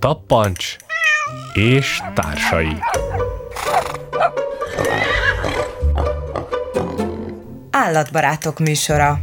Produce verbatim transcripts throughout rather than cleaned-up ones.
Tappancs és társai. Állatbarátok műsora.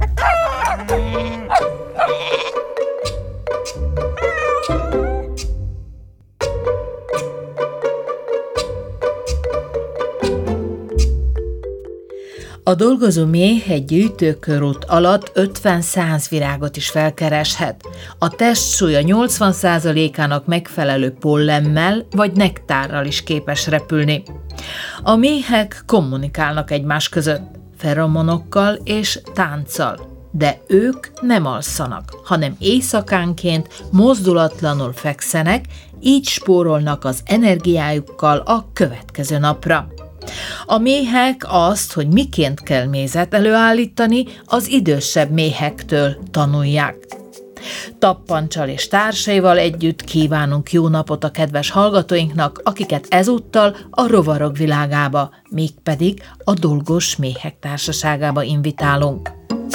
A dolgozó méh egy gyűjtőkörút alatt ötven-száz virágot is felkereshet. A testsúlya nyolcvan százalékának megfelelő pollennel vagy nektárral is képes repülni. A méhek kommunikálnak egymás között, feromonokkal és tánccal, de ők nem alszanak, hanem éjszakánként mozdulatlanul fekszenek, így spórolnak az energiájukkal a következő napra. A méhek azt, hogy miként kell mézet előállítani, az idősebb méhektől tanulják. Tappancsal és társaival együtt kívánunk jó napot a kedves hallgatóinknak, akiket ezúttal a rovarok világába, mégpedig a dolgos méhek társaságába invitálunk.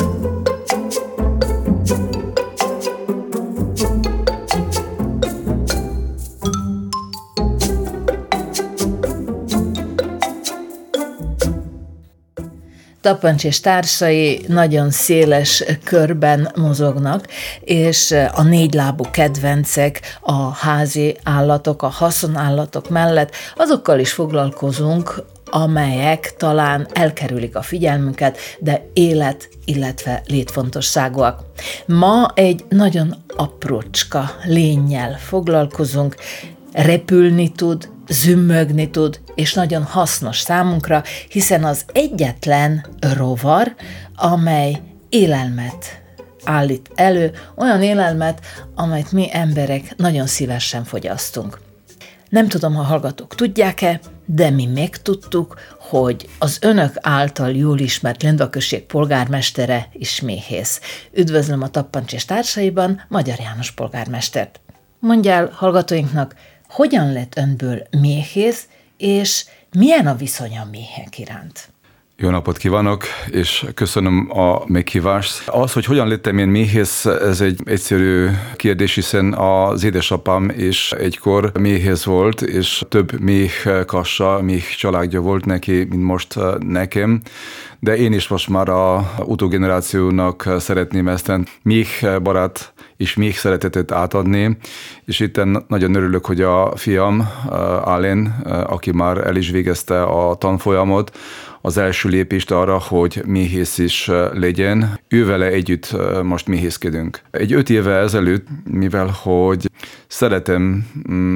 Tappancs és társai nagyon széles körben mozognak, és a négylábú kedvencek, a házi állatok, a haszonállatok mellett azokkal is foglalkozunk, amelyek talán elkerülik a figyelmünket, de élet, illetve létfontosságúak. Ma egy nagyon aprócska lénnyel foglalkozunk, repülni tud, zümmögni tud, és nagyon hasznos számunkra, hiszen az egyetlen rovar, amely élelmet állít elő, olyan élelmet, amelyet mi emberek nagyon szívesen fogyasztunk. Nem tudom, ha hallgatók tudják-e, de mi megtudtuk, hogy az önök által jól ismert Lendva község polgármestere is méhész. Üdvözlöm a Tappancs és társaiban Magyar János polgármestert. Mondj el hallgatóinknak, hogyan lett önből méhész, és milyen a viszony a méhek iránt? Jó napot kívánok, és köszönöm a meghívást. Az, hogy hogyan lettem én méhész, ez egy egyszerű kérdés, hiszen az édesapám is egykor méhész volt, és több méh kassa, méh családja volt neki, mint most nekem. De én is most már a utógenerációnak szeretném ezt a méh barát és méh szeretetet átadni, és itt nagyon örülök, hogy a fiam, Allen, aki már el is végezte a tanfolyamot, az első lépést arra, hogy méhész is legyen. Ővele együtt most méhészkedünk. Egy öt éve ezelőtt, mivel hogy szeretem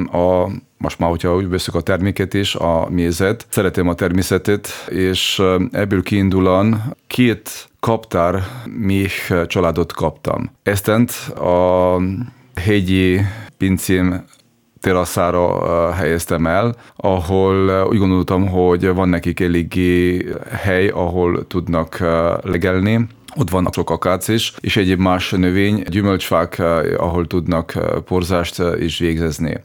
a most már, hogyha úgy veszük a terméket is, a mézet, szeretem a természetet, és ebből kiindulan két kaptár méh családot kaptam. Eztent a hegyi pincém teraszára helyeztem el, ahol úgy gondoltam, hogy van nekik eléggé hely, ahol tudnak legelni. Ott vannak sok akác is, és egyéb más növény, gyümölcsfák, ahol tudnak porzást is végezni.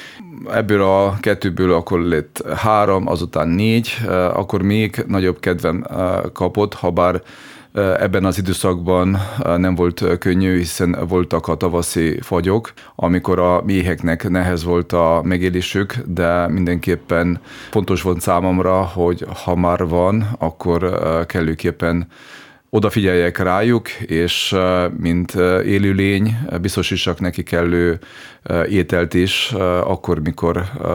Ebből a kettőből akkor lett három, azután négy, akkor még nagyobb kedvem kapott, habár ebben az időszakban nem volt könnyű, hiszen voltak a tavaszi fagyok, amikor a méheknek nehéz volt a megélésük, de mindenképpen fontos volt számomra, hogy ha már van, akkor kellőképpen odafigyeljek rájuk, és mint élőlény biztosítsak neki kellő ételt is, akkor, mikor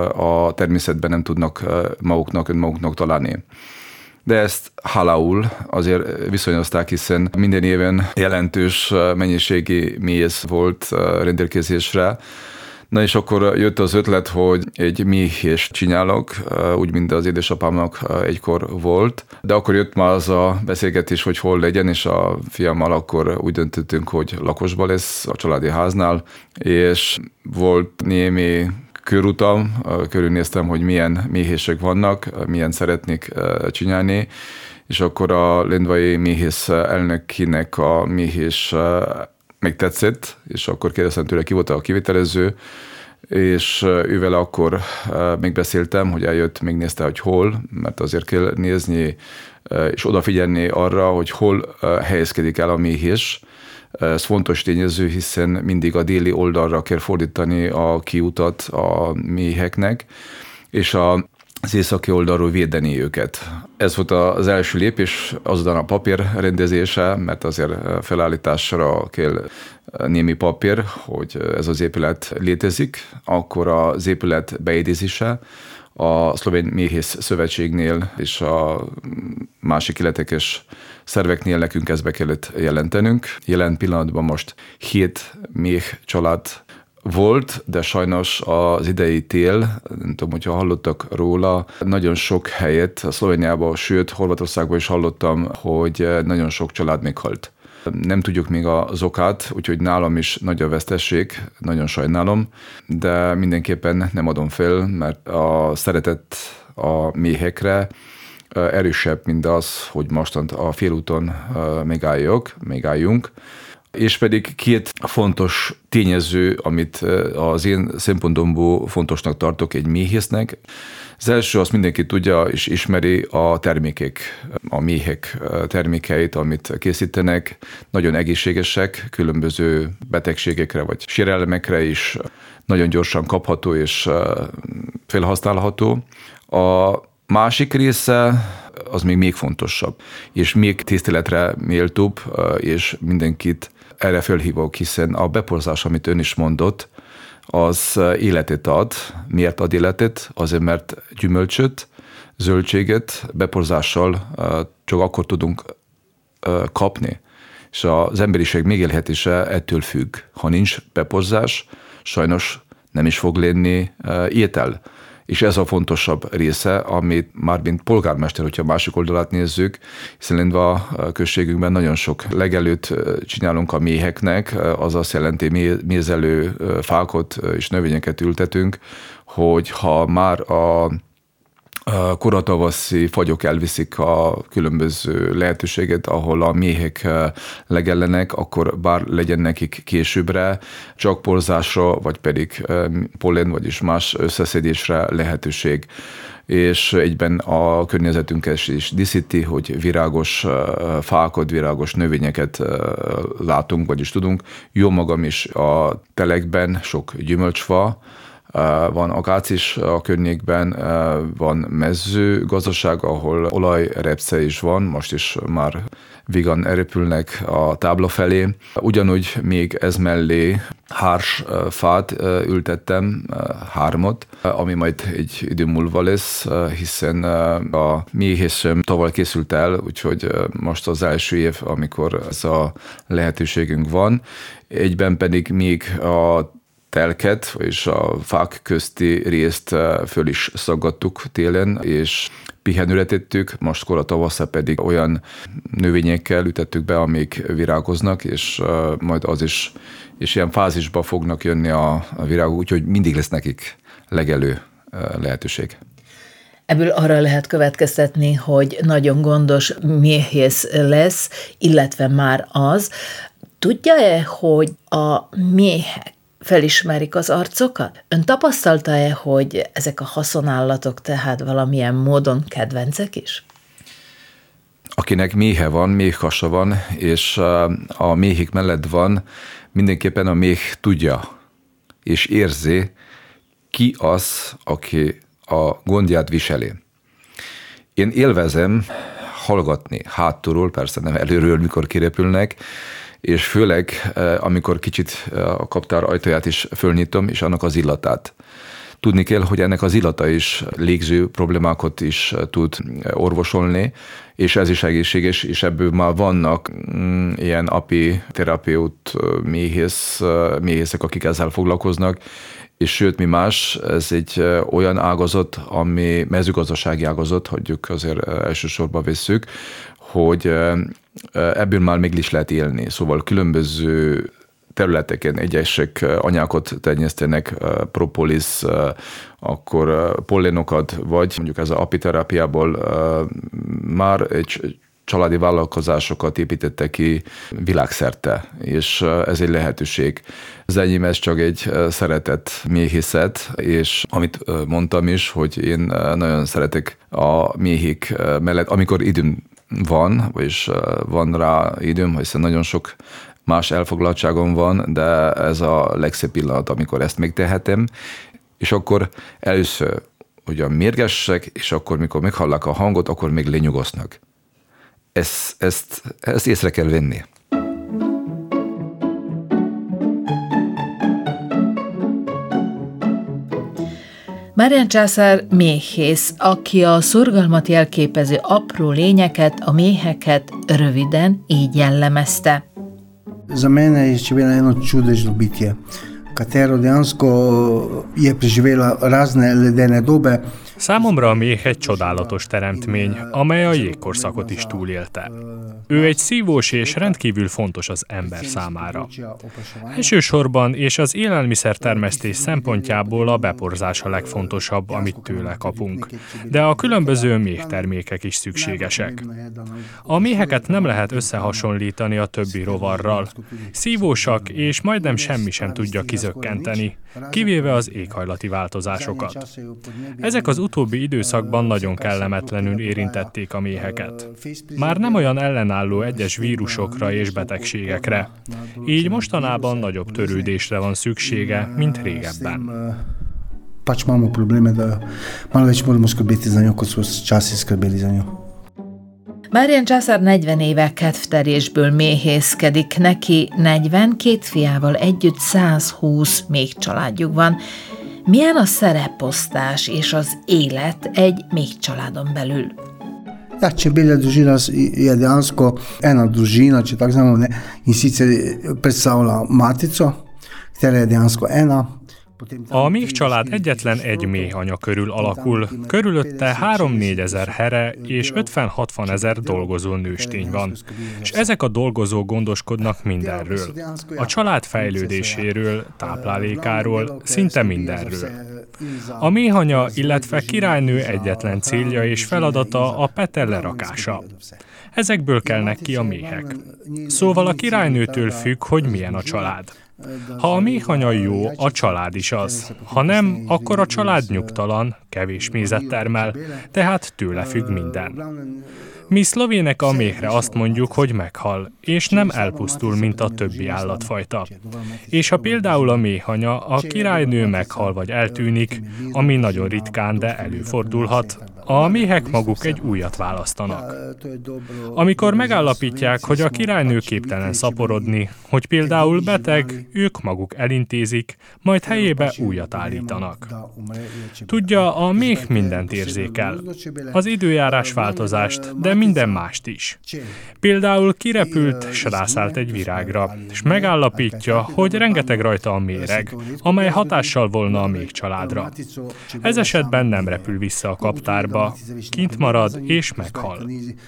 a természetben nem tudnak maguknak, önmaguknak találni. De ezt hálául azért viszonyozták, hiszen minden éven jelentős mennyiségi méz volt rendelkezésre. Na és akkor jött az ötlet, hogy egy méhést csinálok, úgy, mint az édesapámnak egykor volt. De akkor jött már az a beszélgetés, hogy hol legyen, és a fiammal akkor úgy döntöttünk, hogy lakosban lesz a családi háznál, és volt némi körutam, körülnéztem, hogy milyen méhések vannak, milyen szeretnék csinálni, és akkor a lendvai méhész elnökinek a méhés megtetszett, és akkor kérdeztem tőle, ki volt a kivitelező, és ővel akkor megbeszéltem, hogy eljött, megnézte, hogy hol, mert azért kell nézni, és odafigyelni arra, hogy hol helyezkedik el a méhés, Ez fontos tényező, hiszen mindig a déli oldalra kell fordítani a kiutat a méheknek, és a az északi oldalról védeni őket. Ez volt az első lépés, azután a papír rendezése, mert azért felállításra kell némi papír, hogy ez az épület létezik, akkor az épület beidézése a Szlovén Méhész Szövetségnél és a másik illetékes szerveknél nekünk ezt be kellett jelentenünk. Jelen pillanatban most hét méh család volt, de sajnos az idei tél, nem tudom, hogyha hallottak róla, nagyon sok helyet, a Szlovéniában, sőt, Horvátországban is hallottam, hogy nagyon sok család meghalt. Nem tudjuk még az okát, úgyhogy nálam is nagy a vesztesség, nagyon sajnálom, de mindenképpen nem adom fel, mert a szeretet a méhekre erősebb, mint az, hogy mostant a félúton megálljak, megálljunk. És pedig két fontos tényező, amit az én szempontomból fontosnak tartok egy méhésznek. Az első, azt mindenki tudja és ismeri, a termékek, a méhek termékeit, amit készítenek, nagyon egészségesek, különböző betegségekre vagy sérelmekre is nagyon gyorsan kapható és felhasználható. A másik része az még még fontosabb, és még tiszteletre méltóbb, és mindenkit erre felhívok, hiszen a beporzás, amit ön is mondott, az életet ad. Miért ad életet? Azért, mert gyümölcsöt, zöldséget beporzással csak akkor tudunk kapni. És az emberiség megélhetése ettől függ. Ha nincs beporzás, sajnos nem is fog lenni étel. És ez a fontosabb része, amit már mint polgármester, hogyha a másik oldalát nézzük, hiszen Lendva községünkben nagyon sok legelőt csinálunk a méheknek, az azt jelenti, mézelő fákot és növényeket ültetünk, hogy ha már a A koratavaszi fagyok elviszik a különböző lehetőséget, ahol a méhek legellenek, akkor bár legyen nekik későbbre csak porzásra, vagy pedig pollen, vagyis más összeszedésre lehetőség. És egyben a környezetünket is díszíti, hogy virágos fákat, virágos növényeket látunk, vagyis tudunk. Jó magam is a telekben sok gyümölcsfa, van akácis a környékben, van mezőgazdaság, ahol olajrepce is van, most is már vígan repülnek a tábla felé. Ugyanúgy még ez mellé hárs fát ültettem, hármat, ami majd egy idő múlva lesz, hiszen a méhészem tavaly készült el, úgyhogy most az első év, amikor ez a lehetőségünk van. Egyben pedig még a telket, és a fák közti részt föl is szaggattuk télen, és pihenőre tettük, mostkor a tavasszal pedig olyan növényekkel ütettük be, amik virágoznak, és majd az is, és ilyen fázisba fognak jönni a, a virágok, úgyhogy mindig lesz nekik legelő lehetőség. Ebből arra lehet következtetni, hogy nagyon gondos méhész lesz, illetve már az. Tudja-e, hogy a méhek felismerik az arcokat? Ön tapasztalta-e, hogy ezek a haszonállatok tehát valamilyen módon kedvencek is? Akinek méhe van, méhkasa van, és a méhik mellett van, mindenképpen a méh tudja és érzi, ki az, aki a gondját viseli. Én élvezem hallgatni hátulról, persze nem előről, mikor kirepülnek, és főleg, amikor kicsit a kaptár ajtaját is fölnyitom, és annak az illatát. Tudni kell, hogy ennek az illata is légző problémákat is tud orvosolni, és ez is egészséges, és ebből már vannak mm, ilyen api terapeut méhész, méhészek, akik ezzel foglalkoznak, és sőt, mi más, ez egy olyan ágazat, ami mezőgazdasági ágazat, hogy azért elsősorban vesszük, hogy ebből már még is lehet élni. Szóval különböző területeken egyesek anyákat terjesztenek, propolis, akkor pollenokat, vagy mondjuk ez az apiterápiából már egy családi vállalkozásokat építettek ki világszerte, és ez egy lehetőség. Az enyém ez csak egy szeretett méhészet, és amit mondtam is, hogy én nagyon szeretek a méhék mellett, amikor időm van, vagyis van rá időm, hiszen nagyon sok más elfoglaltságom van, de ez a legszebb pillanat, amikor ezt megtehetem, és akkor először ugyan mérgesek, és akkor, mikor meghallják a hangot, akkor még lenyugosznak. Ezt, ezt, ezt észre kell venni. Márián császár méhész, aki a szorgalmat jelképező apró lényeket, a méheket röviden így jellemezte. Za mene je čebela eno čudežno bitje, katero dejansko je preživela razne ledene dobe. Számomra a méh egy csodálatos teremtmény, amely a jégkorszakot is túlélte. Ő egy szívós és rendkívül fontos az ember számára. Elsősorban és az élelmiszertermesztés szempontjából a beporzás a legfontosabb, amit tőle kapunk, de a különböző méhtermékek is szükségesek. A méheket nem lehet összehasonlítani a többi rovarral. Szívósak, és majdnem semmi sem tudja kizökkenteni, kivéve az éghajlati változásokat. Ezek az utóbbi időszakban nagyon kellemetlenül érintették a méheket. Már nem olyan ellenálló egyes vírusokra és betegségekre, így mostanában nagyobb törődésre van szüksége, mint régebben. Pač imamo probleme, da malo več moramo skrbeti za njo, kot smo včasih skrbeli za njo. Márián császár negyven éve kedvterésből méhészkedik, neki negyvenkét fiával együtt százhúsz méhcsaládjuk van. Milyen a szereposztás és az élet egy méhcsaládon belül? Ja, čebelja družina je dejansko ena družina, če tako znamo, ne, in sicer predstavlja matico, katera je dejansko ena. A méh család egyetlen egy méhanya körül alakul, körülötte három-négy ezer here és ötven-hatvan ezer dolgozó nőstény van, és ezek a dolgozók gondoskodnak mindenről. A család fejlődéséről, táplálékáról, szinte mindenről. A méhanya, illetve királynő egyetlen célja és feladata a petel lerakása. Ezekből kelnek ki a méhek. Szóval a királynőtől függ, hogy milyen a család. Ha a méhanya jó, a család is az. Ha nem, akkor a család nyugtalan, kevés mézet termel, tehát tőle függ minden. Mi szlovének a méhre azt mondjuk, hogy meghal, és nem elpusztul, mint a többi állatfajta. És ha például a méhanya, a királynő meghal vagy eltűnik, ami nagyon ritkán, de előfordulhat, a méhek maguk egy újat választanak. Amikor megállapítják, hogy a királynő képtelen szaporodni, hogy például beteg, ők maguk elintézik, majd helyébe újat állítanak. Tudja, a méh mindent érzékel. Az időjárás változást, de minden mást is. Például kirepült, s rászállt egy virágra, és megállapítja, hogy rengeteg rajta a méreg, amely hatással volna a méh családra. Ez esetben nem repül vissza a kaptárba, kint marad és meghal.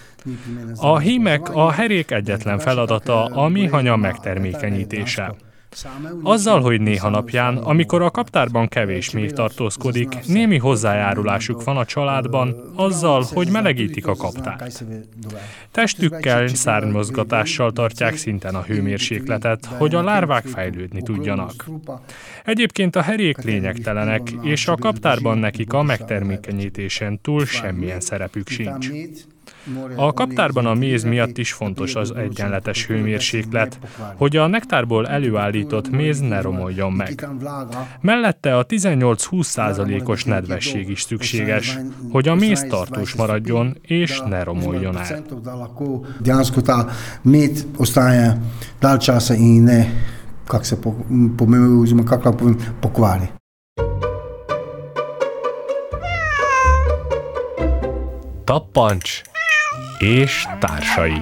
A hímek, a herék egyetlen feladata a méhanya megtermékenyítése. Azzal, hogy néha napján, amikor a kaptárban kevés méh tartózkodik, némi hozzájárulásuk van a családban, azzal, hogy melegítik a kaptárt. Testükkel, szárnymozgatással tartják szinten a hőmérsékletet, hogy a lárvák fejlődni tudjanak. Egyébként a herék lényegtelenek, és a kaptárban nekik a megtermékenyítésen túl semmilyen szerepük sincs. A kaptárban a méz miatt is fontos az egyenletes hőmérséklet, hogy a nektárból előállított méz ne romoljon meg. Mellette a tizennyolc-húsz százalékos nedvesség is szükséges, hogy a méz tartós maradjon és ne romoljon el. Dejansko ta med ostaja dalj časa in ne, kako se pomeni, oziroma kako lahko povem, pokvari. Tappancs és társai.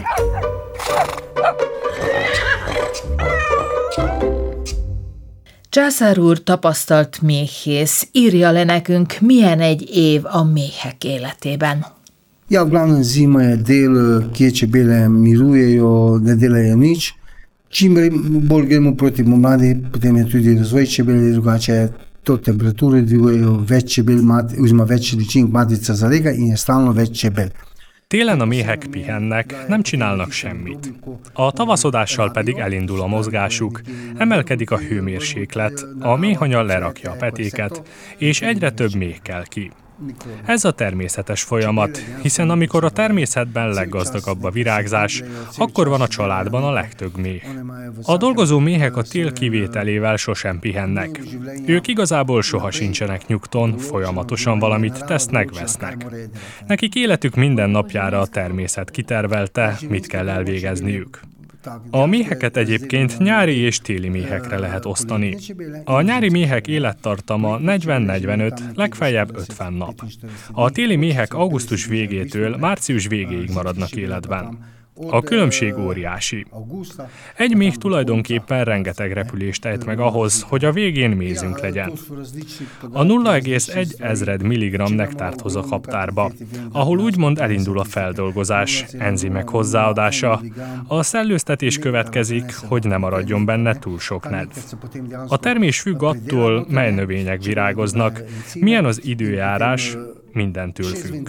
Császár úr tapasztalt méhész, írja le nekünk, milyen egy év a méhek életében. Ja, v glavnem zima je del, kje čebele mirujejo, ne delajo nič. Čim bolj gremo proti pomladi, potem je tudi razvoj čebele, drugače to temperature dvigajo, več čebel, oziroma več ličink matica zalega in je stalno več čebel. Télen a méhek pihennek, nem csinálnak semmit. A tavaszodással pedig elindul a mozgásuk, emelkedik a hőmérséklet, a méhanya lerakja a petéket, és egyre több méh kell ki. Ez a természetes folyamat, hiszen amikor a természetben leggazdagabb a virágzás, akkor van a családban a legtöbb méh. A dolgozó méhek a tél kivételével sosem pihennek. Ők igazából soha sincsenek nyugton, folyamatosan valamit tesznek-vesznek. Nekik életük minden napjára a természet kitervelte, mit kell elvégezniük. A méheket egyébként nyári és téli méhekre lehet osztani. A nyári méhek élettartama negyven-negyvenöt, legfeljebb ötven nap. A téli méhek augusztus végétől március végéig maradnak életben. A különbség óriási. Egy méh tulajdonképpen rengeteg repülést ejt meg ahhoz, hogy a végén mézünk legyen. A nulla egész egy ezred milligramm nektárt hoz a kaptárba, ahol úgymond elindul a feldolgozás, enzimek hozzáadása. A szellőztetés következik, hogy ne maradjon benne túl sok nedv. A termés függ attól, mely növények virágoznak, milyen az időjárás, mindentől függ.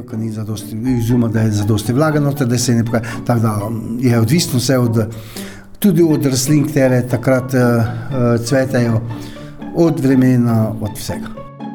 Tako da je odvisno vse od, tudi od rastlin, katere takrat uh, uh, cvetajo, od vremena, od vsega.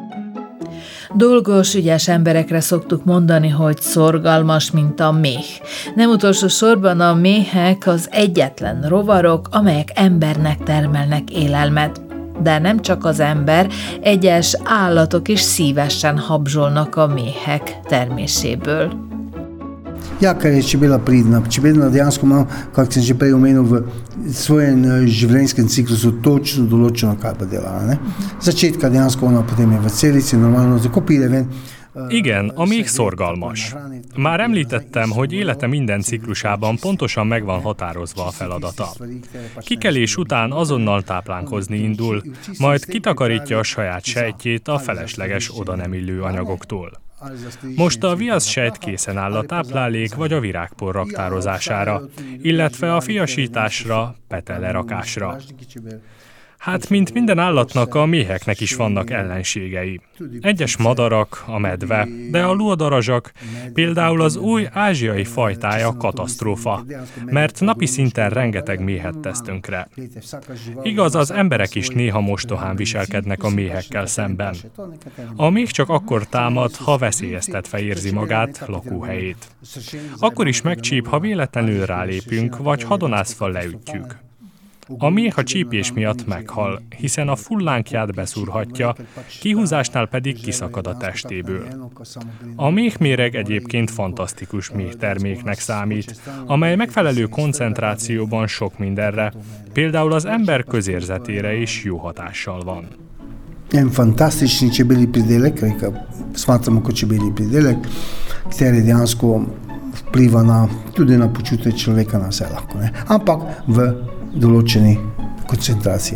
Dolgos, ügyes emberekre szoktuk mondani, hogy szorgalmas, mint a méh. Nem utolsó sorban a méhek az egyetlen rovarok, amelyek embernek termelnek élelmet. De nem csak az ember, egyes állatok is szívesen habzsolnak a méhek terméséből. Ja, kar je čebela pridna. Čebela dejansko ima, kako sem že prej omenil, v svojem življenjskem ciklusu točno določeno, kaj pa dela. Ne? Začetka dejansko ona potem je v celici, normalno, tako pride ven. Igen, a méh szorgalmas. Már említettem, hogy élete minden ciklusában pontosan meg van határozva a feladata. Kikelés után azonnal táplálkozni indul, majd kitakarítja a saját sejtjét a felesleges oda nem illő anyagoktól. Most a viaszsejt készen áll a táplálék vagy a virágpor raktározására, illetve a fiasításra, petelerakásra. Hát, mint minden állatnak, a méheknek is vannak ellenségei. Egyes madarak, a medve, de a luadarazsak, például az új ázsiai fajtája katasztrófa, mert napi szinten rengeteg méhet tesz tönkre. Igaz, az emberek is néha mostohán viselkednek a méhekkel szemben. A méh csak akkor támad, ha veszélyeztetve érzi magát, lakóhelyét. Akkor is megcsíp, ha véletlenül rálépünk, vagy hadonászva leütjük. A méh a csípés miatt meghal, hiszen a fullánkját beszúrhatja, kihúzásnál pedig kiszakad a testéből. A méhméreg egyébként fantasztikus méhterméknek számít, amely megfelelő koncentrációban sok mindenre, például az ember közérzetére is jó hatással van. En fantastični čebelji pridelek, ki ga smatramo kot čebelji pridelek, kateri dejansko vpliva na, tudi na počutje človeka, na vse lahko, ne? Ampak v določeni koncentráciji.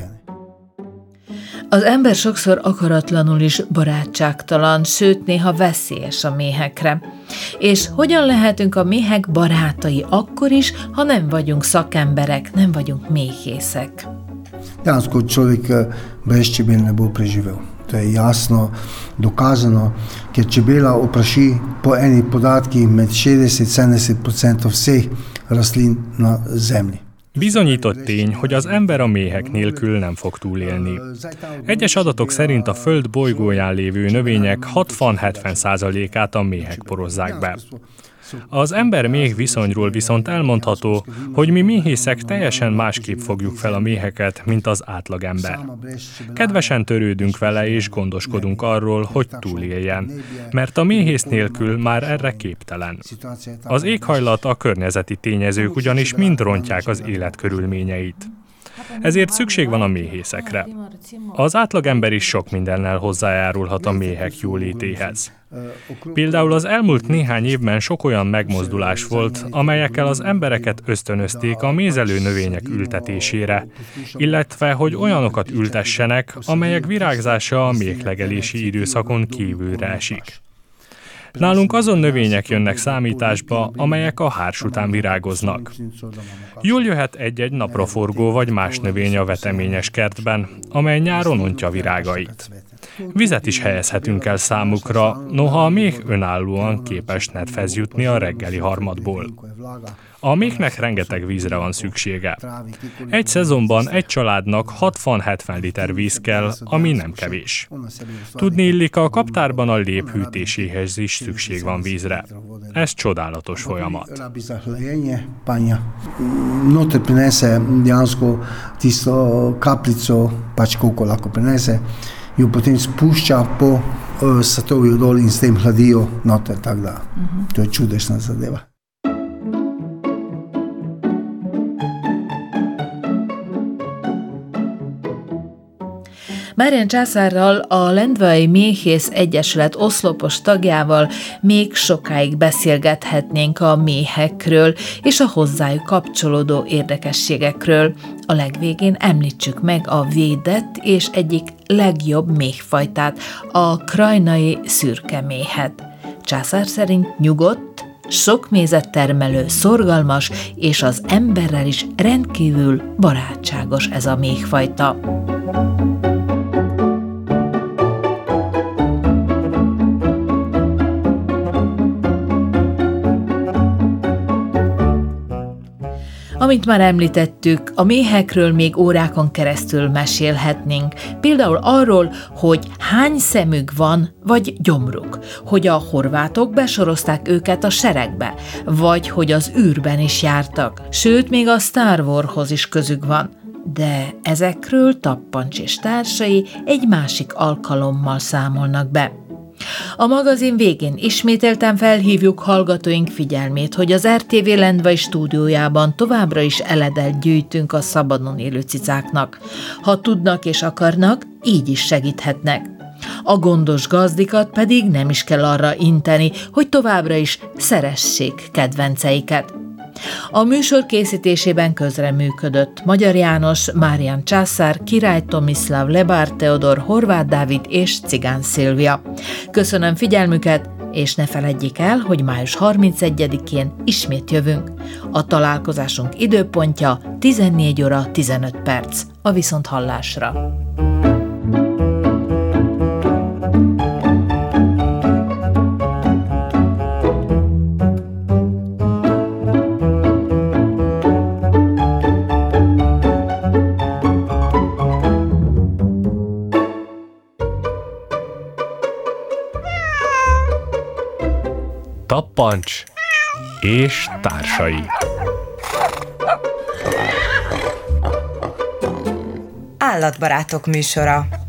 Az ember sokszor akaratlanul is barátságtalan, sőt néha veszélyes a méhekre. És hogyan lehetünk a méhek barátai akkor is, ha nem vagyunk szakemberek, nem vagyunk méhészek? Dejansko človek brez čebel ne bo preživel. To je jasno, dokazano, ker čebela opraši po eni podatki med šestdeset do sedemdeset procent vseh rastlin na zemlji. Bizonyított tény, hogy az ember a méhek nélkül nem fog túlélni. Egyes adatok szerint a Föld bolygóján lévő növények hatvan-hetven százalékát a méhek porozzák be. Az ember-méh viszonyról viszont elmondható, hogy mi méhészek teljesen másképp fogjuk fel a méheket, mint az átlagember. Kedvesen törődünk vele és gondoskodunk arról, hogy túléljen, mert a méhész nélkül már erre képtelen. Az éghajlat, a környezeti tényezők ugyanis mind rontják az élet körülményeit. Ezért szükség van a méhészekre. Az átlagember is sok mindennel hozzájárulhat a méhek jólétéhez. Például az elmúlt néhány évben sok olyan megmozdulás volt, amelyekkel az embereket ösztönözték a mézelő növények ültetésére, illetve hogy olyanokat ültessenek, amelyek virágzása a méhlegelési időszakon kívülre esik. Nálunk azon növények jönnek számításba, amelyek a hárs után virágoznak. Jól jöhet egy-egy napraforgó vagy más növény a veteményes kertben, amely nyáron ontja virágait. Vizet is helyezhetünk el számukra, noha a méh önállóan képes nedvhez jutni a reggeli harmadból. A méhnek rengeteg vízre van szüksége. Egy szezonban egy családnak hatvan-hetven liter víz kell, ami nem kevés. Tudni illik, a kaptárban a lép hűtéséhez is szükség van vízre. Ez csodálatos folyamat. Noter prinese dejansko tisto kapljico, pač koliko lahko prinese, jo potem spušča po satovju dol in s tem hladijo noter, tako da to je čudesna zadeva. Márián császárral, a Lendvai Méhész Egyesület oszlopos tagjával még sokáig beszélgethetnénk a méhekről és a hozzájuk kapcsolódó érdekességekről. A legvégén említsük meg a védett és egyik legjobb méhfajtát, a krajnai szürke méhet. Császár szerint nyugodt, sok mézet termelő, szorgalmas és az emberrel is rendkívül barátságos ez a méhfajta. Amint már említettük, a méhekről még órákon keresztül mesélhetnénk. Például arról, hogy hány szemük van, vagy gyomruk, hogy a horvátok besorozták őket a seregbe, vagy hogy az űrben is jártak, sőt, még a Star Warshoz is közük van. De ezekről Tappancs és társai egy másik alkalommal számolnak be. A magazin végén ismételten felhívjuk hallgatóink figyelmét, hogy az er té vé Lendvai stúdiójában továbbra is eledelt gyűjtünk a szabadon élő cicáknak. Ha tudnak és akarnak, így is segíthetnek. A gondos gazdikat pedig nem is kell arra inteni, hogy továbbra is szeressék kedvenceiket. A műsor készítésében közreműködött Magyar János, Márián császár, Király Tomislav, Lebár Teodor, Horváth Dávid és Cigán Szilvia. Köszönöm figyelmüket, és ne feledjék el, hogy május harmincegyedikén ismét jövünk. A találkozásunk időpontja tizennégy óra tizenöt perc. A viszonthallásra! Tappancs és társai. Állatbarátok műsora.